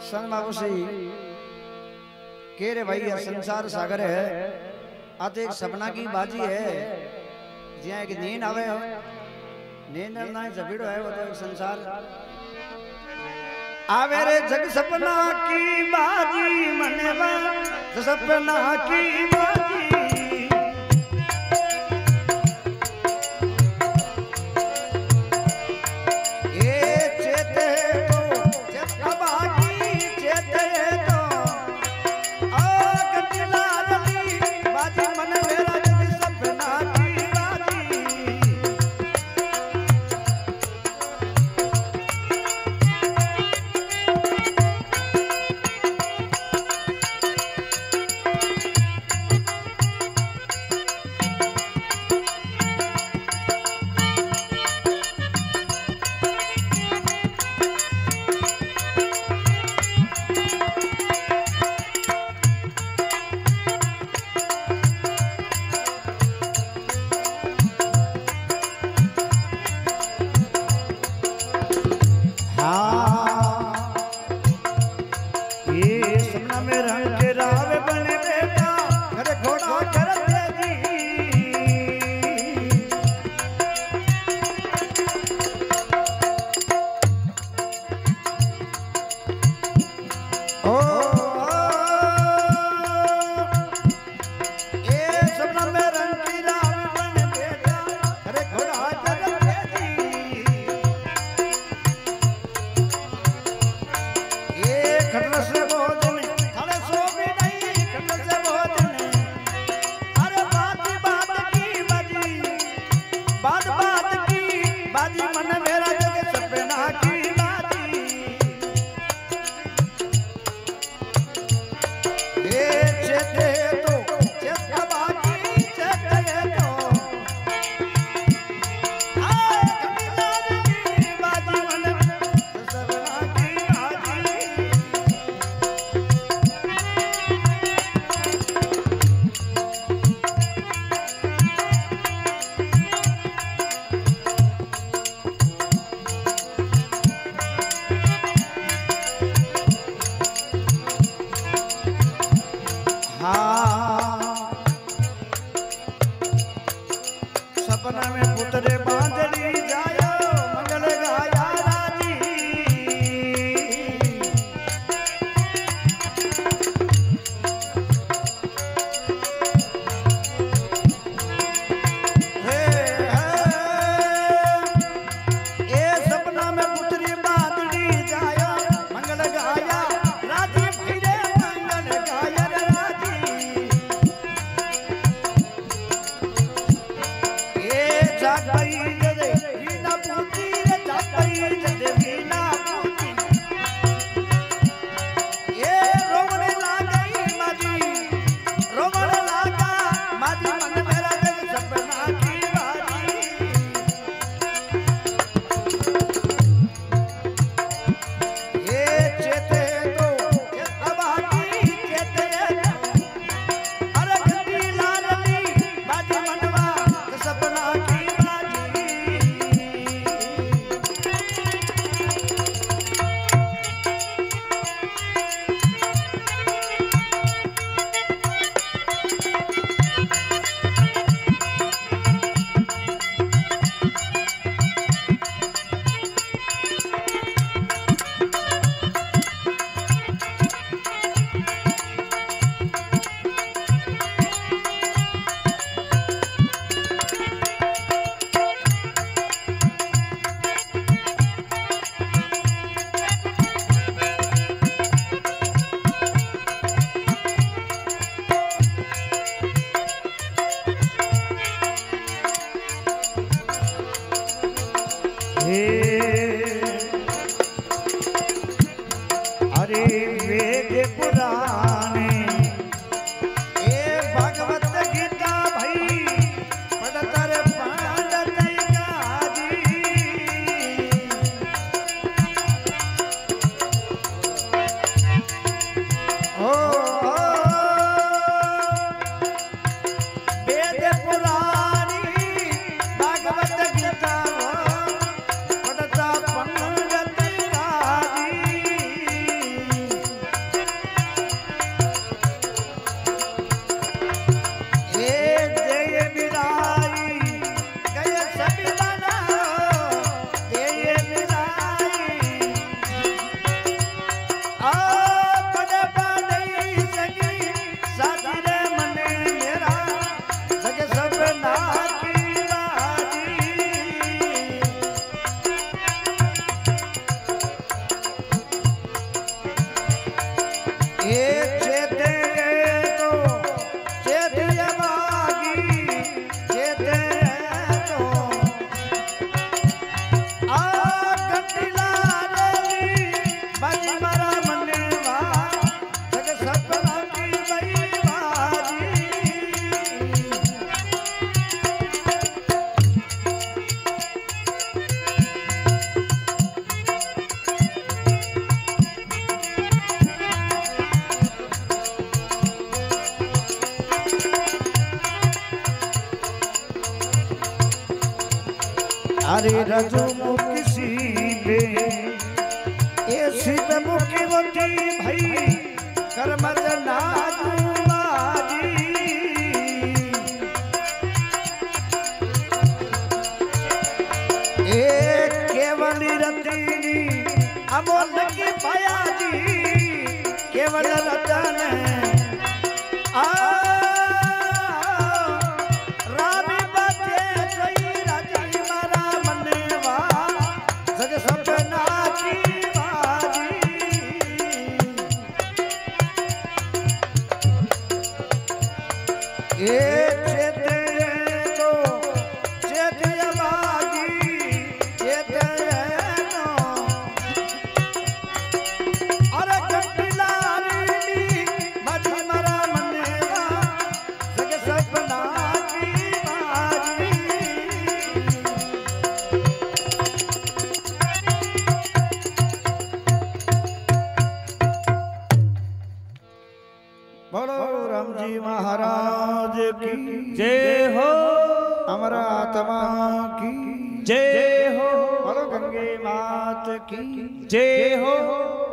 संग मावसी के रे भाई संसार सागर है आते एक सपना की बाजी है जिया एक नींद आवे नींद ना जबीड़ो है वो तो एक संसार आवे रे जग सपना की बाजी मनवा सपना की बाजी सपना में पुतरे बांधड़ी जायो मंगल गाया राजी ए सपना में पुतरी बांधड़ी जायो मंगल गाया राजी फिरे मंगल गाया राजी जागई जदे वीणा पूती रे जागई जदे वीणा पूती ये रोवने लागई माजी रोवने लागा माजी मन मेरा जग सपना की बाजी ये चेते तो अबाकी चेते अरे गंदी लालनी बाजी मनवा सपना की अरे वेद पुराणे ए भगवत गीता भाई पढ़तर पांडत गाजी ओ वेद पुराणी भगवत गीता पढ़ता अरे रजू किसी पे ऐसी पे मुकी होती भाई कर्म नाजुबाजी ए केवल रतनी अमोल की पाया जी केवल रतन आ रामी बचे सही राजी मारा मनवा सग सपना की बाजी ए चेते तो चेते बाजी चेते तो अरे कंटिला रीडी बाजी मारा मनवा सग सपना की बाजी बोलो राम जी महाराज की जय हो, अमर आत्मा की जय हो, बोलो गंगे मात की जय हो।